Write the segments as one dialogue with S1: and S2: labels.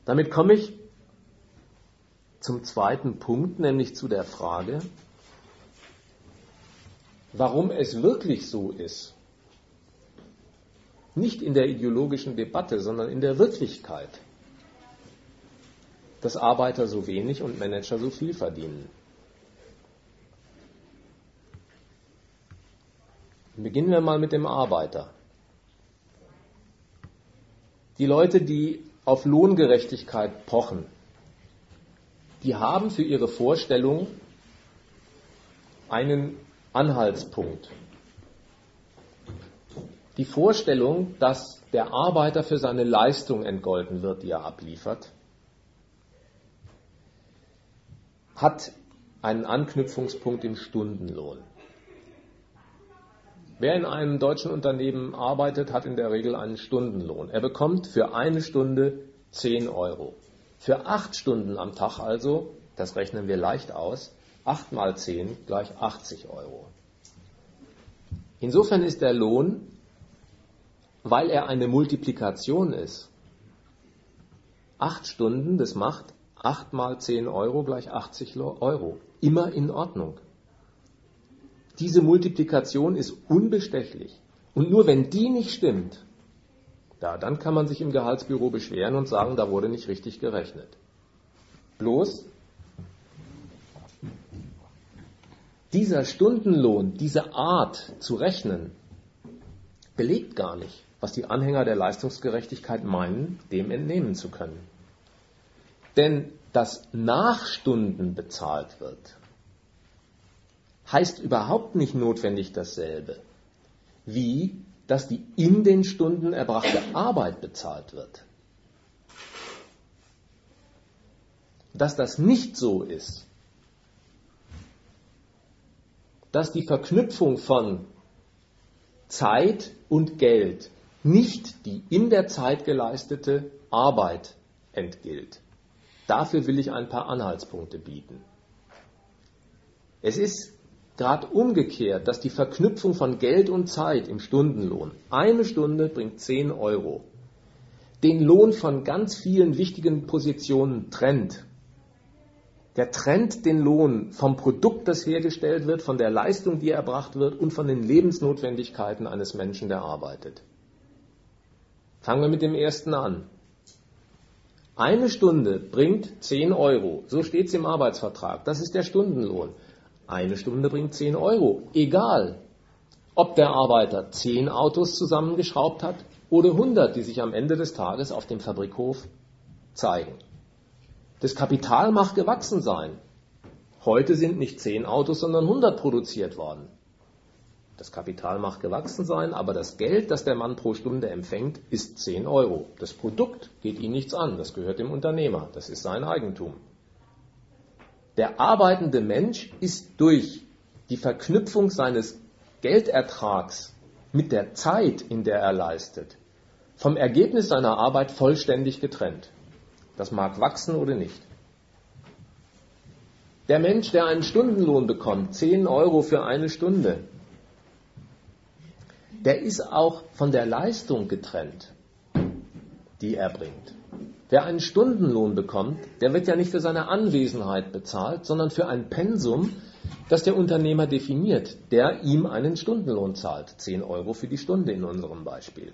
S1: Damit komme ich zum zweiten Punkt, nämlich zu der Frage, warum es wirklich so ist, nicht in der ideologischen Debatte, sondern in der Wirklichkeit, dass Arbeiter so wenig und Manager so viel verdienen. Beginnen wir mal mit dem Arbeiter. Die Leute, die auf Lohngerechtigkeit pochen, die haben für ihre Vorstellung einen Anhaltspunkt. Die Vorstellung, dass der Arbeiter für seine Leistung entgolten wird, die er abliefert, hat einen Anknüpfungspunkt im Stundenlohn. Wer in einem deutschen Unternehmen arbeitet, hat in der Regel einen Stundenlohn. Er bekommt für eine Stunde 10 Euro. Für 8 Stunden am Tag also, das rechnen wir leicht aus, 8 mal 10 gleich 80 Euro. Insofern ist der Lohn, weil er eine Multiplikation ist, 8 Stunden, das macht 8 mal 10 Euro gleich 80 Euro. Immer in Ordnung. Diese Multiplikation ist unbestechlich. Und nur wenn die nicht stimmt, dann kann man sich im Gehaltsbüro beschweren und sagen, da wurde nicht richtig gerechnet. Bloß, dieser Stundenlohn, diese Art zu rechnen, belegt gar nicht, was die Anhänger der Leistungsgerechtigkeit meinen, dem entnehmen zu können. Denn dass nach Stunden bezahlt wird, heißt überhaupt nicht notwendig dasselbe, wie dass die in den Stunden erbrachte Arbeit bezahlt wird. Dass das nicht so ist, dass die Verknüpfung von Zeit und Geld nicht die in der Zeit geleistete Arbeit entgilt. Dafür will ich ein paar Anhaltspunkte bieten. Es ist gerade umgekehrt, dass die Verknüpfung von Geld und Zeit im Stundenlohn, eine Stunde bringt 10 Euro, den Lohn von ganz vielen wichtigen Positionen trennt. Der trennt den Lohn vom Produkt, das hergestellt wird, von der Leistung, die erbracht wird und von den Lebensnotwendigkeiten eines Menschen, der arbeitet. Fangen wir mit dem ersten an. Eine Stunde bringt 10 Euro, so steht es im Arbeitsvertrag, das ist der Stundenlohn. Eine Stunde bringt 10 Euro, egal, ob der Arbeiter 10 Autos zusammengeschraubt hat oder 100, die sich am Ende des Tages auf dem Fabrikhof zeigen. Das Kapital mag gewachsen sein. Heute sind nicht 10 Autos, sondern 100 produziert worden. Das Kapital mag gewachsen sein, aber das Geld, das der Mann pro Stunde empfängt, ist 10 Euro. Das Produkt geht ihn nichts an, das gehört dem Unternehmer, das ist sein Eigentum. Der arbeitende Mensch ist durch die Verknüpfung seines Geldertrags mit der Zeit, in der er leistet, vom Ergebnis seiner Arbeit vollständig getrennt. Das mag wachsen oder nicht. Der Mensch, der einen Stundenlohn bekommt, 10 Euro für eine Stunde, der ist auch von der Leistung getrennt, die er bringt. Wer einen Stundenlohn bekommt, der wird ja nicht für seine Anwesenheit bezahlt, sondern für ein Pensum, das der Unternehmer definiert, der ihm einen Stundenlohn zahlt. 10 Euro für die Stunde in unserem Beispiel.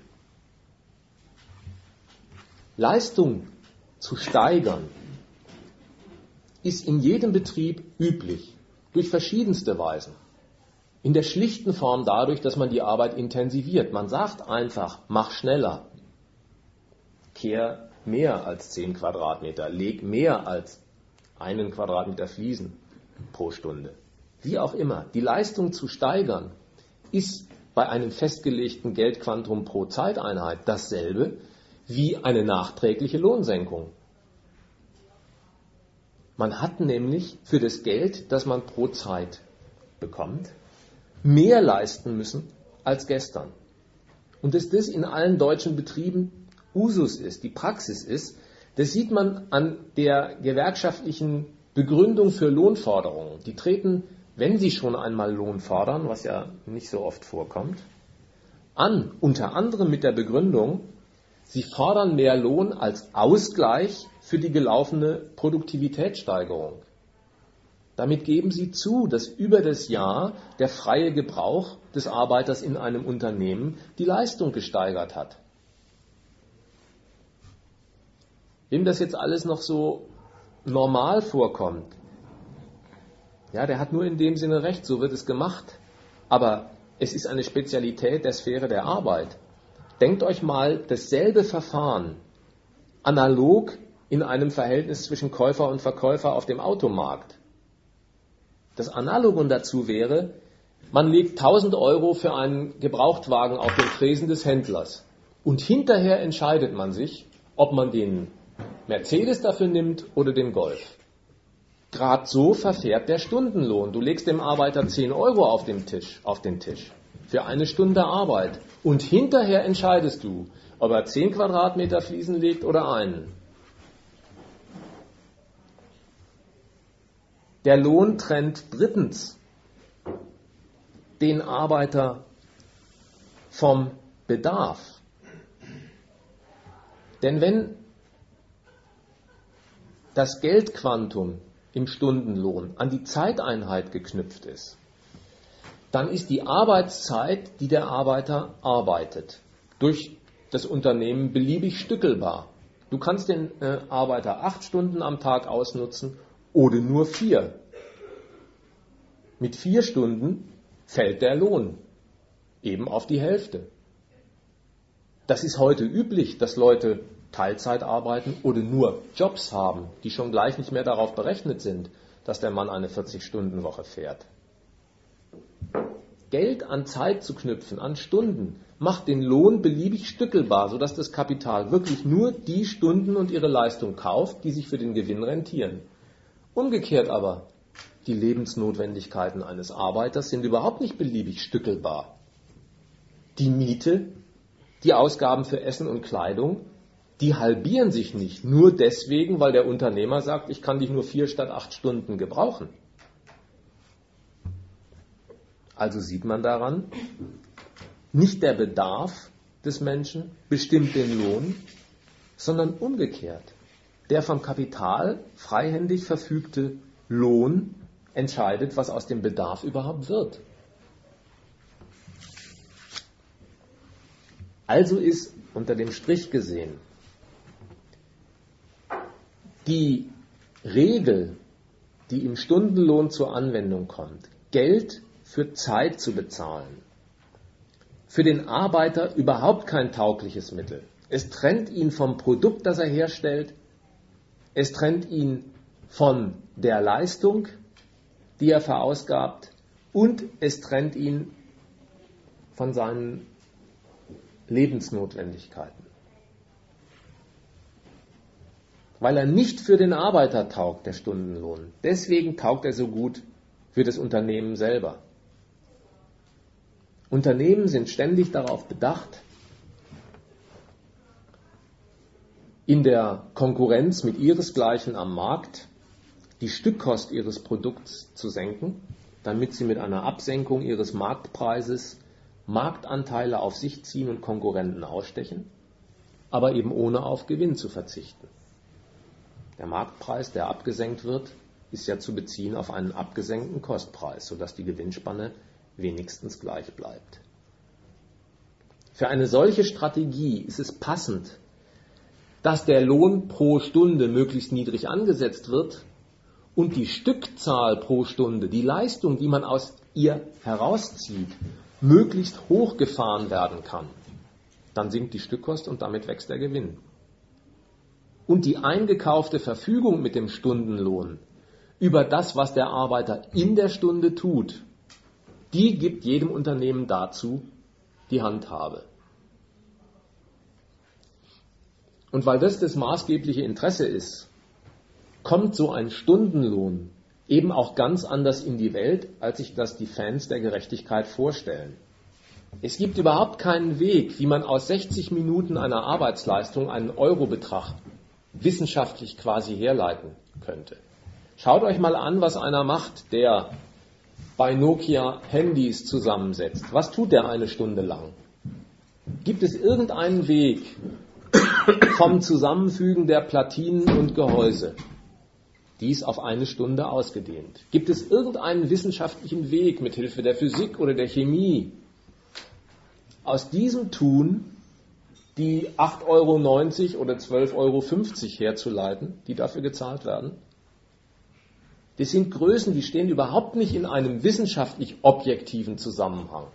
S1: Leistung zu steigern ist in jedem Betrieb üblich, durch verschiedenste Weisen. In der schlichten Form dadurch, dass man die Arbeit intensiviert. Man sagt einfach, mach schneller, kehr mehr als 10 Quadratmeter, leg mehr als 1 Quadratmeter Fliesen pro Stunde. Wie auch immer, die Leistung zu steigern, ist bei einem festgelegten Geldquantum pro Zeiteinheit dasselbe wie eine nachträgliche Lohnsenkung. Man hat nämlich für das Geld, das man pro Zeit bekommt, mehr leisten müssen als gestern. Und dass das in allen deutschen Betrieben Usus ist, die Praxis ist, das sieht man an der gewerkschaftlichen Begründung für Lohnforderungen. Die treten, wenn sie schon einmal Lohn fordern, was ja nicht so oft vorkommt, an, unter anderem mit der Begründung, sie fordern mehr Lohn als Ausgleich für für die gelaufene Produktivitätssteigerung. Damit geben Sie zu, dass über das Jahr der freie Gebrauch des Arbeiters in einem Unternehmen die Leistung gesteigert hat. Wem das jetzt alles noch so normal vorkommt, ja, der hat nur in dem Sinne recht, so wird es gemacht. Aber es ist eine Spezialität der Sphäre der Arbeit. Denkt euch mal dasselbe Verfahren analog in einem Verhältnis zwischen Käufer und Verkäufer auf dem Automarkt. Das Analogon dazu wäre, man legt 1.000 Euro für einen Gebrauchtwagen auf den Tresen des Händlers und hinterher entscheidet man sich, ob man den Mercedes dafür nimmt oder den Golf. Gerade so verfährt der Stundenlohn. Du legst dem Arbeiter 10 Euro auf den Tisch für eine Stunde Arbeit und hinterher entscheidest du, ob er 10 Quadratmeter Fliesen legt oder einen. Der Lohn trennt drittens den Arbeiter vom Bedarf. Denn wenn das Geldquantum im Stundenlohn an die Zeiteinheit geknüpft ist, dann ist die Arbeitszeit, die der Arbeiter arbeitet, durch das Unternehmen beliebig stückelbar. Du kannst den Arbeiter 8 Stunden am Tag ausnutzen oder nur 4. Mit 4 Stunden fällt der Lohn eben auf die Hälfte. Das ist heute üblich, dass Leute Teilzeit arbeiten oder nur Jobs haben, die schon gleich nicht mehr darauf berechnet sind, dass der Mann eine 40-Stunden-Woche fährt. Geld an Zeit zu knüpfen, an Stunden, macht den Lohn beliebig stückelbar, sodass das Kapital wirklich nur die Stunden und ihre Leistung kauft, die sich für den Gewinn rentieren. Umgekehrt aber, die Lebensnotwendigkeiten eines Arbeiters sind überhaupt nicht beliebig stückelbar. Die Miete, die Ausgaben für Essen und Kleidung, die halbieren sich nicht, nur deswegen, weil der Unternehmer sagt, ich kann dich nur 4 statt 8 Stunden gebrauchen. Also sieht man daran, nicht der Bedarf des Menschen bestimmt den Lohn, sondern umgekehrt. Der vom Kapital freihändig verfügte Lohn entscheidet, was aus dem Bedarf überhaupt wird. Also ist unter dem Strich gesehen die Regel, die im Stundenlohn zur Anwendung kommt, Geld für Zeit zu bezahlen, für den Arbeiter überhaupt kein taugliches Mittel. Es trennt ihn vom Produkt, das er herstellt, es trennt ihn von der Leistung, die er verausgabt, und es trennt ihn von seinen Lebensnotwendigkeiten. Weil er nicht für den Arbeiter taugt, der Stundenlohn. Deswegen taugt er so gut für das Unternehmen selber. Unternehmen sind ständig darauf bedacht, in der Konkurrenz mit ihresgleichen am Markt die Stückkost ihres Produkts zu senken, damit sie mit einer Absenkung ihres Marktpreises Marktanteile auf sich ziehen und Konkurrenten ausstechen, aber eben ohne auf Gewinn zu verzichten. Der Marktpreis, der abgesenkt wird, ist ja zu beziehen auf einen abgesenkten Kostpreis, sodass die Gewinnspanne wenigstens gleich bleibt. Für eine solche Strategie ist es passend, dass der Lohn pro Stunde möglichst niedrig angesetzt wird und die Stückzahl pro Stunde, die Leistung, die man aus ihr herauszieht, möglichst hoch gefahren werden kann. Dann sinkt die Stückkost und damit wächst der Gewinn. Und die eingekaufte Verfügung mit dem Stundenlohn über das, was der Arbeiter in der Stunde tut, die gibt jedem Unternehmen dazu die Handhabe. Und weil das maßgebliche Interesse ist, kommt so ein Stundenlohn eben auch ganz anders in die Welt, als sich das die Fans der Gerechtigkeit vorstellen. Es gibt überhaupt keinen Weg, wie man aus 60 Minuten einer Arbeitsleistung einen Eurobetrag wissenschaftlich quasi herleiten könnte. Schaut euch mal an, was einer macht, der bei Nokia Handys zusammensetzt. Was tut der eine Stunde lang? Gibt es irgendeinen Weg, vom Zusammenfügen der Platinen und Gehäuse. Dies auf eine Stunde ausgedehnt. Gibt es irgendeinen wissenschaftlichen Weg mit Hilfe der Physik oder der Chemie, aus diesem Tun die 8,90 € oder 12,50 € herzuleiten, die dafür gezahlt werden? Das sind Größen, die stehen überhaupt nicht in einem wissenschaftlich objektiven Zusammenhang.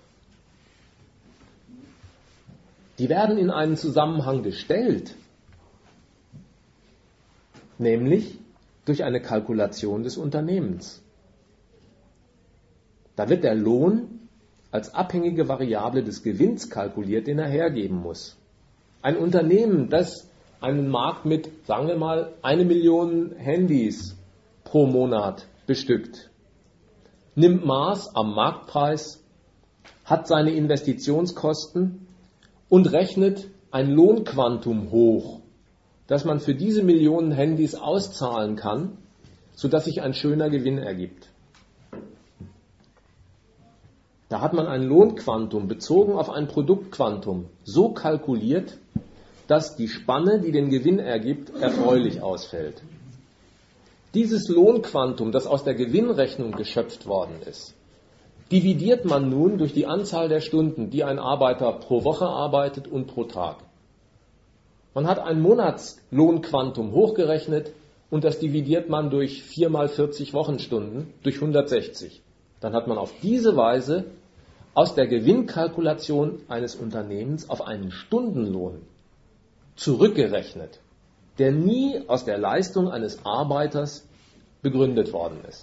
S1: Die werden in einen Zusammenhang gestellt, nämlich durch eine Kalkulation des Unternehmens. Da wird der Lohn als abhängige Variable des Gewinns kalkuliert, den er hergeben muss. Ein Unternehmen, das einen Markt mit, sagen wir mal, 1 Million Handys pro Monat bestückt, nimmt Maß am Marktpreis, hat seine Investitionskosten und rechnet ein Lohnquantum hoch, das man für diese Millionen Handys auszahlen kann, sodass sich ein schöner Gewinn ergibt. Da hat man ein Lohnquantum bezogen auf ein Produktquantum so kalkuliert, dass die Spanne, die den Gewinn ergibt, erfreulich ausfällt. Dieses Lohnquantum, das aus der Gewinnrechnung geschöpft worden ist, dividiert man nun durch die Anzahl der Stunden, die ein Arbeiter pro Woche arbeitet und pro Tag. Man hat ein Monatslohnquantum hochgerechnet und das dividiert man durch 4 mal 40 Wochenstunden durch 160. Dann hat man auf diese Weise aus der Gewinnkalkulation eines Unternehmens auf einen Stundenlohn zurückgerechnet, der nie aus der Leistung eines Arbeiters begründet worden ist.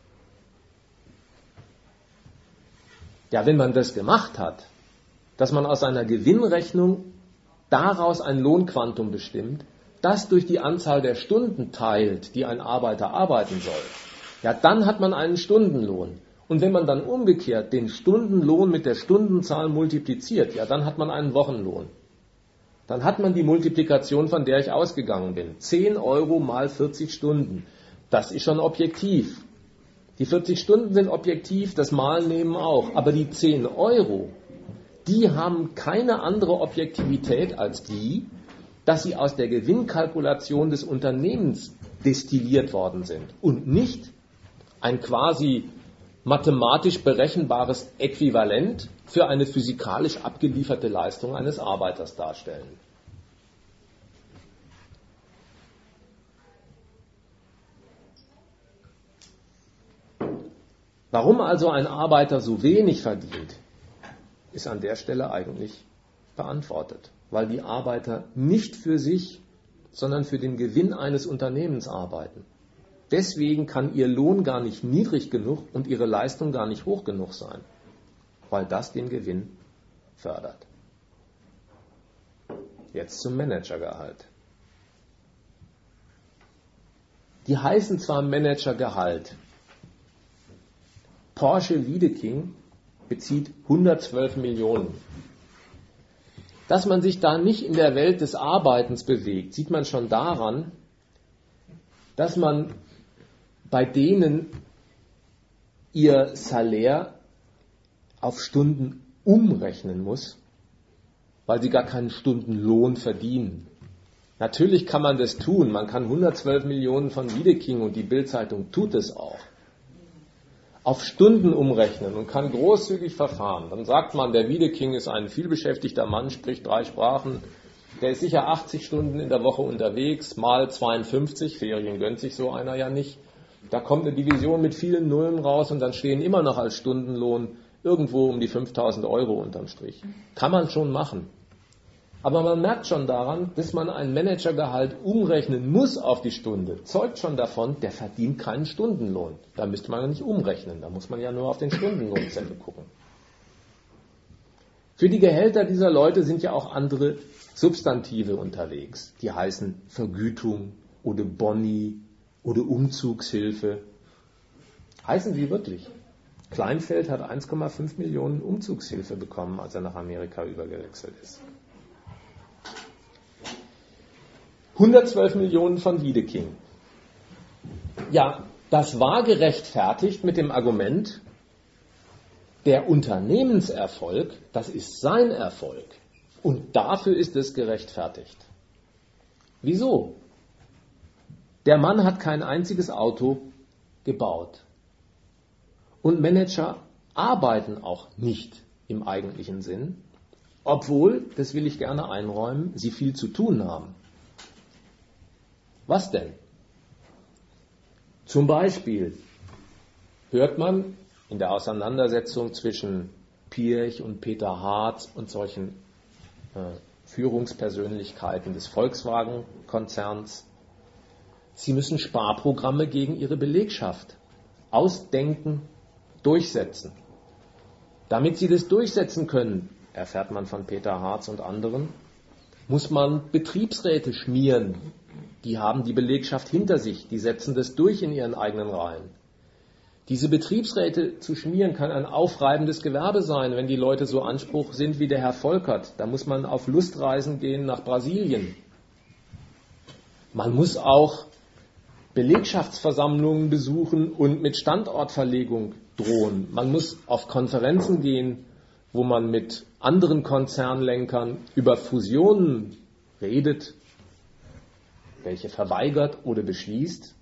S1: Ja, wenn man das gemacht hat, dass man aus seiner Gewinnrechnung daraus ein Lohnquantum bestimmt, das durch die Anzahl der Stunden teilt, die ein Arbeiter arbeiten soll, ja, dann hat man einen Stundenlohn. Und wenn man dann umgekehrt den Stundenlohn mit der Stundenzahl multipliziert, ja, dann hat man einen Wochenlohn. Dann hat man die Multiplikation, von der ich ausgegangen bin. 10 € mal 40 Stunden. Das ist schon objektiv. Die 40 Stunden sind objektiv, das Malen nehmen auch. Aber die 10 €, die haben keine andere Objektivität als die, dass sie aus der Gewinnkalkulation des Unternehmens destilliert worden sind und nicht ein quasi mathematisch berechenbares Äquivalent für eine physikalisch abgelieferte Leistung eines Arbeiters darstellen. Warum also ein Arbeiter so wenig verdient, ist an der Stelle eigentlich beantwortet. Weil die Arbeiter nicht für sich, sondern für den Gewinn eines Unternehmens arbeiten. Deswegen kann ihr Lohn gar nicht niedrig genug und ihre Leistung gar nicht hoch genug sein, weil das den Gewinn fördert. Jetzt zum Managergehalt. Die heißen zwar Managergehalt. Porsche Wiedeking bezieht 112 Millionen. Dass man sich da nicht in der Welt des Arbeitens bewegt, sieht man schon daran, dass man bei denen ihr Salär auf Stunden umrechnen muss, weil sie gar keinen Stundenlohn verdienen. Natürlich kann man das tun, man kann 112 Millionen von Wiedeking und die Bild-Zeitung tut es auch, auf Stunden umrechnen und kann großzügig verfahren. Dann sagt man, der Wiedeking ist ein vielbeschäftigter Mann, spricht 3 Sprachen, der ist sicher 80 Stunden in der Woche unterwegs, mal 52, Ferien gönnt sich so einer ja nicht. Da kommt eine Division mit vielen Nullen raus und dann stehen immer noch als Stundenlohn irgendwo um die 5.000 € unterm Strich. Kann man schon machen. Aber man merkt schon daran, dass man ein Managergehalt umrechnen muss auf die Stunde. Zeugt schon davon, der verdient keinen Stundenlohn. Da müsste man ja nicht umrechnen, da muss man ja nur auf den Stundenlohnzettel gucken. Für die Gehälter dieser Leute sind ja auch andere Substantive unterwegs. Die heißen Vergütung oder Boni oder Umzugshilfe. Heißen sie wirklich? Kleinfeld hat 1,5 Millionen Umzugshilfe bekommen, als er nach Amerika übergewechselt ist. 112 Millionen von Wiedeking. Ja, das war gerechtfertigt mit dem Argument, der Unternehmenserfolg, das ist sein Erfolg. Und dafür ist es gerechtfertigt. Wieso? Der Mann hat kein einziges Auto gebaut. Und Manager arbeiten auch nicht im eigentlichen Sinn, obwohl, das will ich gerne einräumen, sie viel zu tun haben. Was denn? Zum Beispiel hört man in der Auseinandersetzung zwischen Piëch und Peter Hartz und solchen Führungspersönlichkeiten des Volkswagen-Konzerns, sie müssen Sparprogramme gegen ihre Belegschaft ausdenken, durchsetzen. Damit sie das durchsetzen können, erfährt man von Peter Hartz und anderen, muss man Betriebsräte schmieren. Die haben die Belegschaft hinter sich, die setzen das durch in ihren eigenen Reihen. Diese Betriebsräte zu schmieren kann ein aufreibendes Gewerbe sein, wenn die Leute so Anspruch sind wie der Herr Volkert. Da muss man auf Lustreisen gehen nach Brasilien. Man muss auch Belegschaftsversammlungen besuchen und mit Standortverlegung drohen. Man muss auf Konferenzen gehen, wo man mit anderen Konzernlenkern über Fusionen redet, welche verweigert oder beschließt.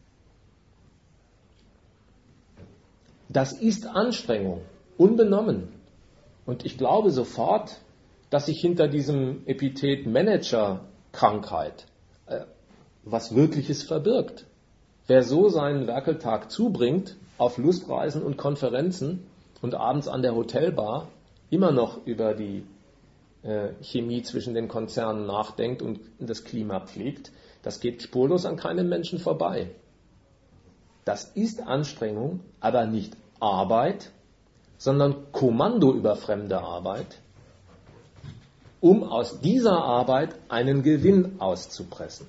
S1: Das ist Anstrengung, unbenommen. Und ich glaube sofort, dass sich hinter diesem Epithet Managerkrankheit was Wirkliches verbirgt. Wer so seinen Werkeltag zubringt, auf Lustreisen und Konferenzen und abends an der Hotelbar immer noch über die Chemie zwischen den Konzernen nachdenkt und das Klima pflegt, das geht spurlos an keinem Menschen vorbei. Das ist Anstrengung, aber nicht Arbeit, sondern Kommando über fremde Arbeit, um aus dieser Arbeit einen Gewinn auszupressen.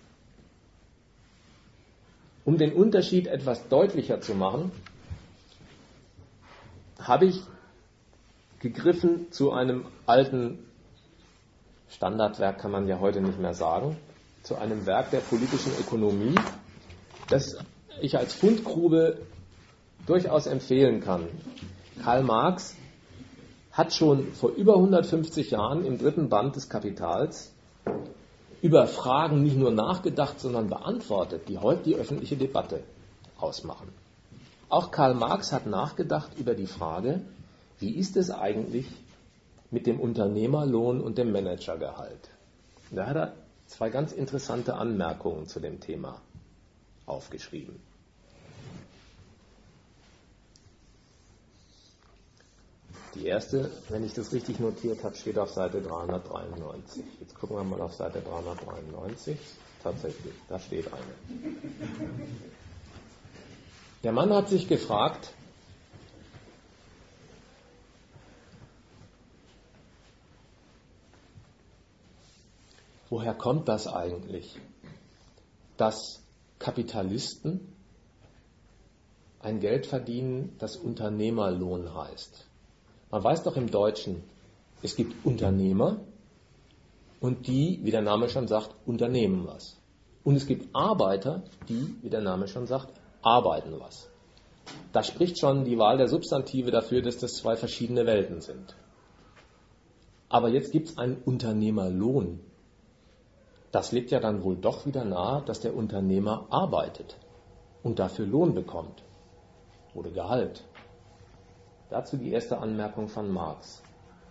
S1: Um den Unterschied etwas deutlicher zu machen, habe ich gegriffen zu einem alten Standardwerk, kann man ja heute nicht mehr sagen, zu einem Werk der politischen Ökonomie, das ich als Fundgrube durchaus empfehlen kann. Karl Marx hat schon vor über 150 Jahren im 3. Band des Kapitals über Fragen nicht nur nachgedacht, sondern beantwortet, die heute die öffentliche Debatte ausmachen. Auch Karl Marx hat nachgedacht über die Frage, wie ist es eigentlich mit dem Unternehmerlohn und dem Managergehalt? Da hat er 2 ganz interessante Anmerkungen zu dem Thema aufgeschrieben. Die erste, wenn ich das richtig notiert habe, steht auf Seite 393. Jetzt gucken wir mal auf Seite 393. Tatsächlich, da steht eine. Der Mann hat sich gefragt, woher kommt das eigentlich, dass Kapitalisten ein Geld verdienen, das Unternehmerlohn heißt? Man weiß doch im Deutschen, es gibt Unternehmer und die, wie der Name schon sagt, unternehmen was. Und es gibt Arbeiter, die, wie der Name schon sagt, arbeiten was. Da spricht schon die Wahl der Substantive dafür, dass das 2 verschiedene Welten sind. Aber jetzt gibt es einen Unternehmerlohn. Das liegt ja dann wohl doch wieder nahe, dass der Unternehmer arbeitet und dafür Lohn bekommt oder Gehalt. Dazu die erste Anmerkung von Marx.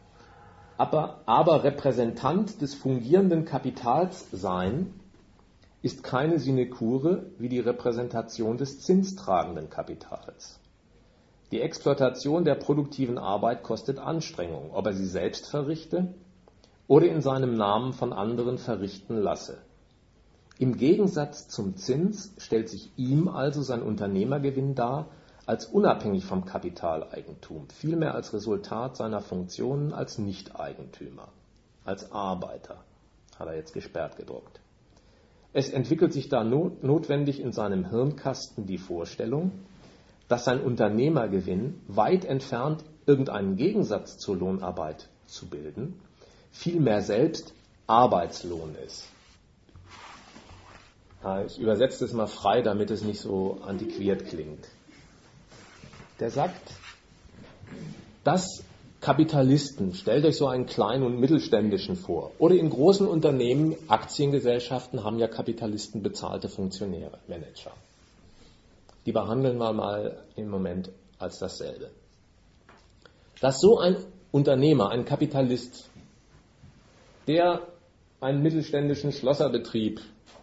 S1: Aber Repräsentant des fungierenden Kapitals sein ist keine Sinekure wie die Repräsentation des zinstragenden Kapitals. Die Exploitation der produktiven Arbeit kostet Anstrengung, ob er sie selbst verrichte oder in seinem Namen von anderen verrichten lasse. Im Gegensatz zum Zins stellt sich ihm also sein Unternehmergewinn dar, als unabhängig vom Kapitaleigentum, vielmehr als Resultat seiner Funktionen als Nicht-Eigentümer, als Arbeiter, hat er jetzt gesperrt gedruckt. Es entwickelt sich da notwendig in seinem Hirnkasten die Vorstellung, dass sein Unternehmergewinn, weit entfernt irgendeinen Gegensatz zur Lohnarbeit zu bilden, vielmehr selbst Arbeitslohn ist. Ich übersetze das mal frei, damit es nicht so antiquiert klingt. Der sagt, das, Kapitalisten, stellt euch so einen kleinen und mittelständischen vor. Oder in großen Unternehmen, Aktiengesellschaften haben ja Kapitalisten bezahlte Funktionäre, Manager. Die behandeln wir mal im Moment als dasselbe. Dass so ein Unternehmer, ein Kapitalist, der einen mittelständischen Schlosserbetrieb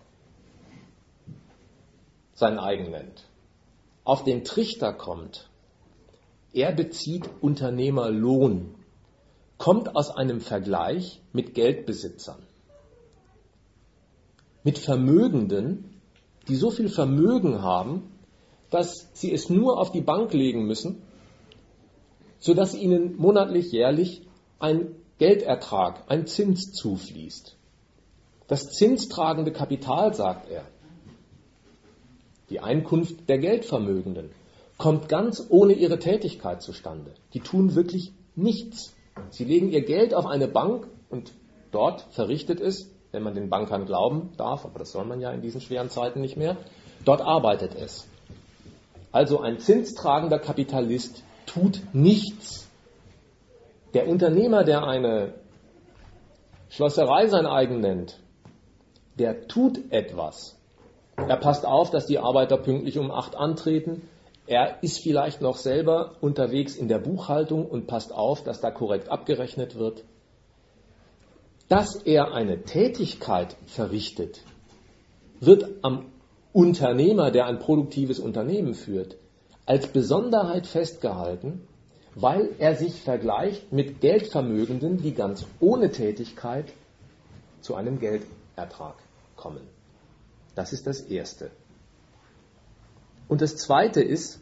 S1: sein eigen nennt, auf den Trichter kommt, er bezieht Unternehmerlohn, kommt aus einem Vergleich mit Geldbesitzern, mit Vermögenden, die so viel Vermögen haben, dass sie es nur auf die Bank legen müssen, sodass ihnen monatlich, jährlich ein Geldertrag, ein Zins zufließt. Das zinstragende Kapital, sagt er, die Einkunft der Geldvermögenden, kommt ganz ohne ihre Tätigkeit zustande. Die tun wirklich nichts. Sie legen ihr Geld auf eine Bank und dort verrichtet es, wenn man den Bankern glauben darf, aber das soll man ja in diesen schweren Zeiten nicht mehr, dort arbeitet es. Also ein zinstragender Kapitalist tut nichts. Der Unternehmer, der eine Schlosserei sein eigen nennt, der tut etwas. Er passt auf, dass die Arbeiter pünktlich um 8 antreten. Er ist vielleicht noch selber unterwegs in der Buchhaltung und passt auf, dass da korrekt abgerechnet wird. Dass er eine Tätigkeit verrichtet, wird am Unternehmer, der ein produktives Unternehmen führt, als Besonderheit festgehalten, weil er sich vergleicht mit Geldvermögenden, die ganz ohne Tätigkeit zu einem Geldertrag kommen. Das ist das Erste. Und das Zweite ist,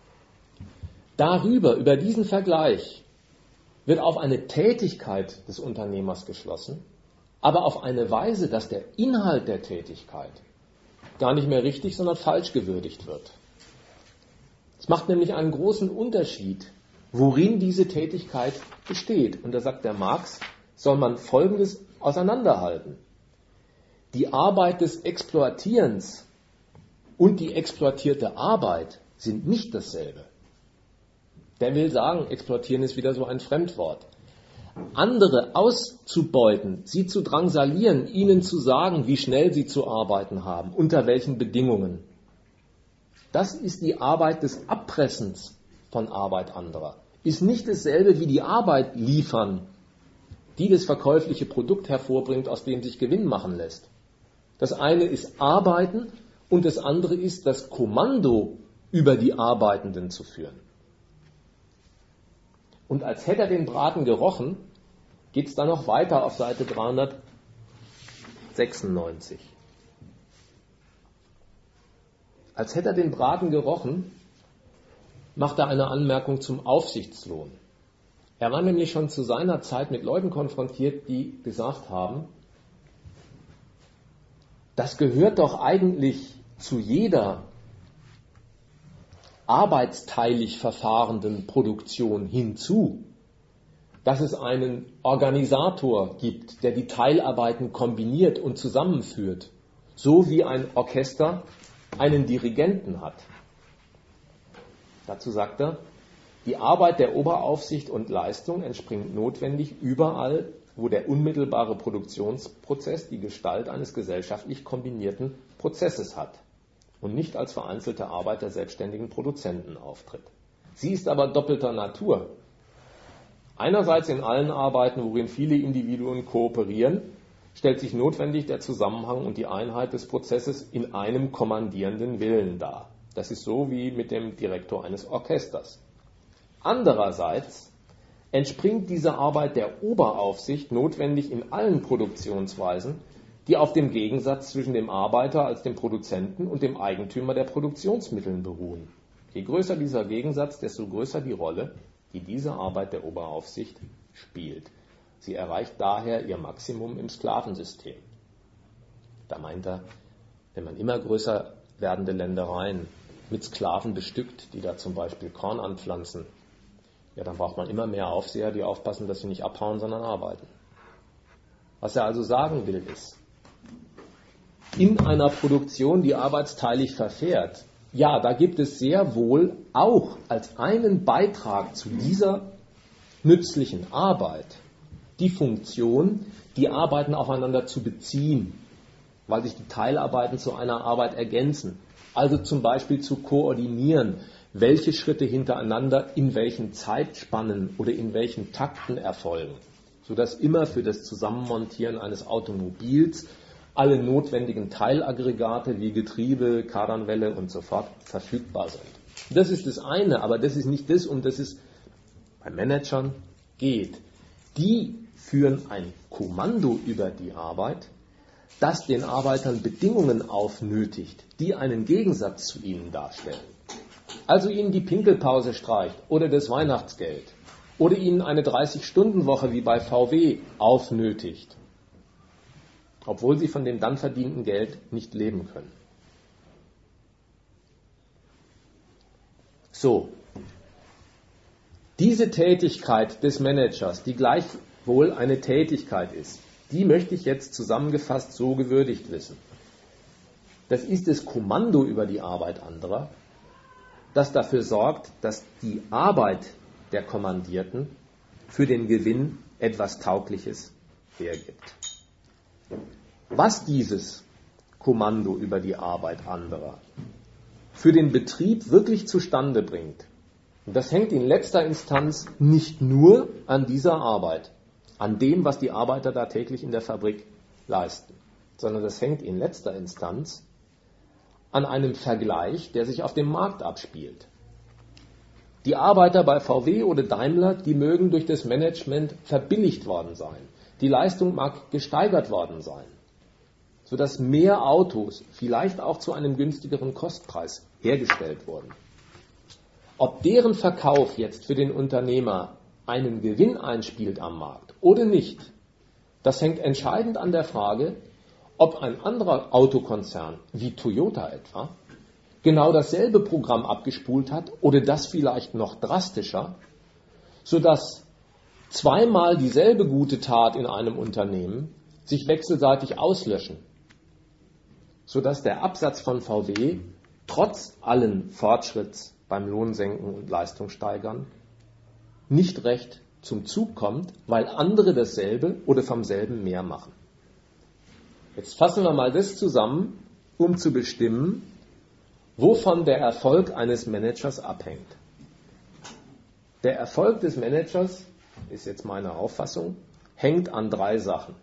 S1: über diesen Vergleich wird auf eine Tätigkeit des Unternehmers geschlossen, aber auf eine Weise, dass der Inhalt der Tätigkeit gar nicht mehr richtig, sondern falsch gewürdigt wird. Es macht nämlich einen großen Unterschied, worin diese Tätigkeit besteht. Und da sagt der Marx, soll man Folgendes auseinanderhalten. Die Arbeit des Exploatierens und die exploitierte Arbeit sind nicht dasselbe. Der will sagen, exploitieren ist wieder so ein Fremdwort. Andere auszubeuten, sie zu drangsalieren, ihnen zu sagen, wie schnell sie zu arbeiten haben, unter welchen Bedingungen. Das ist die Arbeit des Abpressens von Arbeit anderer. Ist nicht dasselbe wie die Arbeit liefern, die das verkäufliche Produkt hervorbringt, aus dem sich Gewinn machen lässt. Das eine ist Arbeiten und das andere ist, das Kommando über die Arbeitenden zu führen. Und als hätte er den Braten gerochen, geht es dann noch weiter auf Seite 396. Als hätte er den Braten gerochen, macht er eine Anmerkung zum Aufsichtslohn. Er war nämlich schon zu seiner Zeit mit Leuten konfrontiert, die gesagt haben, das gehört doch eigentlich zu jeder arbeitsteilig verfahrenden Produktion hinzu, dass es einen Organisator gibt, der die Teilarbeiten kombiniert und zusammenführt, so wie ein Orchester einen Dirigenten hat. Dazu sagt er, die Arbeit der Oberaufsicht und Leistung entspringt notwendig überall, wo der unmittelbare Produktionsprozess die Gestalt eines gesellschaftlich kombinierten Prozesses hat und nicht als vereinzelte Arbeit der selbstständigen Produzenten auftritt. Sie ist aber doppelter Natur. Einerseits in allen Arbeiten, worin viele Individuen kooperieren, stellt sich notwendig der Zusammenhang und die Einheit des Prozesses in einem kommandierenden Willen dar. Das ist so wie mit dem Direktor eines Orchesters. Andererseits entspringt diese Arbeit der Oberaufsicht notwendig in allen Produktionsweisen, die auf dem Gegensatz zwischen dem Arbeiter als dem Produzenten und dem Eigentümer der Produktionsmittel beruhen. Je größer dieser Gegensatz, desto größer die Rolle, die diese Arbeit der Oberaufsicht spielt. Sie erreicht daher ihr Maximum im Sklavensystem. Da meint er, wenn man immer größer werdende Ländereien mit Sklaven bestückt, die da zum Beispiel Korn anpflanzen, ja, dann braucht man immer mehr Aufseher, die aufpassen, dass sie nicht abhauen, sondern arbeiten. Was er also sagen will, ist, in einer Produktion, die arbeitsteilig verfährt, ja, da gibt es sehr wohl auch als einen Beitrag zu dieser nützlichen Arbeit die Funktion, die Arbeiten aufeinander zu beziehen, weil sich die Teilarbeiten zu einer Arbeit ergänzen. Also zum Beispiel zu koordinieren, welche Schritte hintereinander in welchen Zeitspannen oder in welchen Takten erfolgen, sodass immer für das Zusammenmontieren eines Automobils alle notwendigen Teilaggregate wie Getriebe, Kardanwelle und so fort verfügbar sind. Das ist das eine, aber das ist nicht das, um das es bei Managern geht. Die führen ein Kommando über die Arbeit, das den Arbeitern Bedingungen aufnötigt, die einen Gegensatz zu ihnen darstellen. Also ihnen die Pinkelpause streicht oder das Weihnachtsgeld oder ihnen eine 30-Stunden-Woche wie bei VW aufnötigt, obwohl sie von dem dann verdienten Geld nicht leben können. So, diese Tätigkeit des Managers, die gleichwohl eine Tätigkeit ist, die möchte ich jetzt zusammengefasst so gewürdigt wissen. Das ist das Kommando über die Arbeit anderer, das dafür sorgt, dass die Arbeit der Kommandierten für den Gewinn etwas Taugliches hergibt. Was dieses Kommando über die Arbeit anderer für den Betrieb wirklich zustande bringt, und das hängt in letzter Instanz nicht nur an dieser Arbeit, an dem, was die Arbeiter da täglich in der Fabrik leisten, sondern das hängt in letzter Instanz an einem Vergleich, der sich auf dem Markt abspielt. Die Arbeiter bei VW oder Daimler, die mögen durch das Management verbilligt worden sein. Die Leistung mag gesteigert worden sein, sodass mehr Autos, vielleicht auch zu einem günstigeren Kostpreis, hergestellt wurden. Ob deren Verkauf jetzt für den Unternehmer einen Gewinn einspielt am Markt oder nicht, das hängt entscheidend an der Frage, ob ein anderer Autokonzern, wie Toyota etwa, genau dasselbe Programm abgespult hat oder das vielleicht noch drastischer, sodass zweimal dieselbe gute Tat in einem Unternehmen sich wechselseitig auslöschen, sodass der Absatz von VW trotz allen Fortschritts beim Lohnsenken und Leistungssteigern nicht recht zum Zug kommt, weil andere dasselbe oder vom selben mehr machen. Jetzt fassen wir mal das zusammen, um zu bestimmen, wovon der Erfolg eines Managers abhängt. Der Erfolg des Managers, ist jetzt meine Auffassung, hängt an 3 Sachen.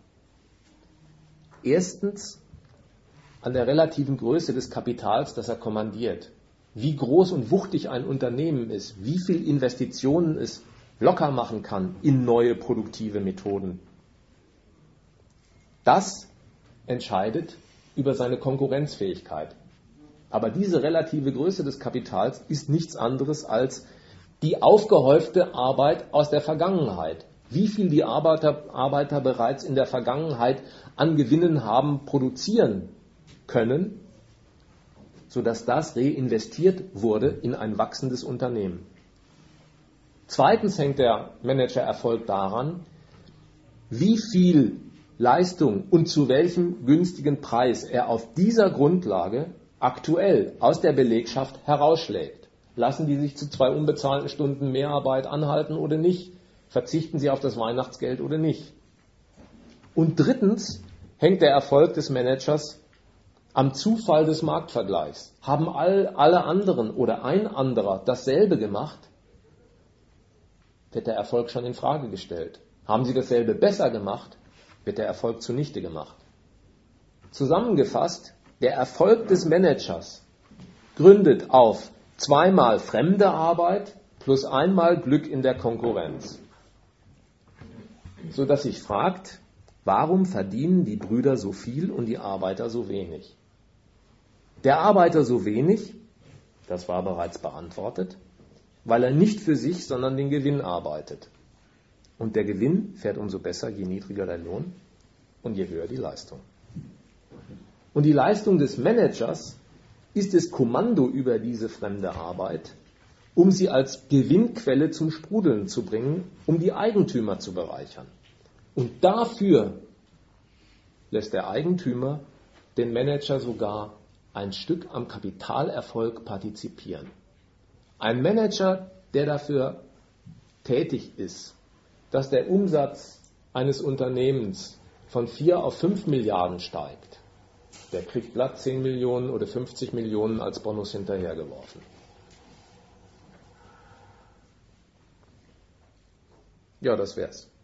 S1: Erstens an der relativen Größe des Kapitals, das er kommandiert. Wie groß und wuchtig ein Unternehmen ist, wie viel Investitionen es locker machen kann in neue produktive Methoden. Das entscheidet über seine Konkurrenzfähigkeit. Aber diese relative Größe des Kapitals ist nichts anderes als die aufgehäufte Arbeit aus der Vergangenheit. Wie viel die Arbeiter bereits in der Vergangenheit an Gewinnen haben produzieren können, sodass das reinvestiert wurde in ein wachsendes Unternehmen. Zweitens hängt der Managererfolg daran, wie viel Leistung und zu welchem günstigen Preis er auf dieser Grundlage aktuell aus der Belegschaft herausschlägt. Lassen die sich zu 2 unbezahlten Stunden Mehrarbeit anhalten oder nicht? Verzichten sie auf das Weihnachtsgeld oder nicht? Und drittens hängt der Erfolg des Managers am Zufall des Marktvergleichs. Haben alle anderen oder ein anderer dasselbe gemacht, wird der Erfolg schon in Frage gestellt. Haben sie dasselbe besser gemacht, wird der Erfolg zunichte gemacht. Zusammengefasst, der Erfolg des Managers gründet auf 2-mal fremde Arbeit plus 1-mal Glück in der Konkurrenz. Sodass sich fragt, warum verdienen die Brüder so viel und die Arbeiter so wenig? Der Arbeiter so wenig, das war bereits beantwortet, weil er nicht für sich, sondern den Gewinn arbeitet. Und der Gewinn fährt umso besser, je niedriger der Lohn und je höher die Leistung. Und die Leistung des Managers ist das Kommando über diese fremde Arbeit, um sie als Gewinnquelle zum Sprudeln zu bringen, um die Eigentümer zu bereichern. Und dafür lässt der Eigentümer den Manager sogar ein Stück am Kapitalerfolg partizipieren. Ein Manager, der dafür tätig ist, dass der Umsatz eines Unternehmens von 4 auf 5 Milliarden steigt, der kriegt glatt 10 Millionen oder 50 Millionen als Bonus hinterhergeworfen. Ja, das wär's.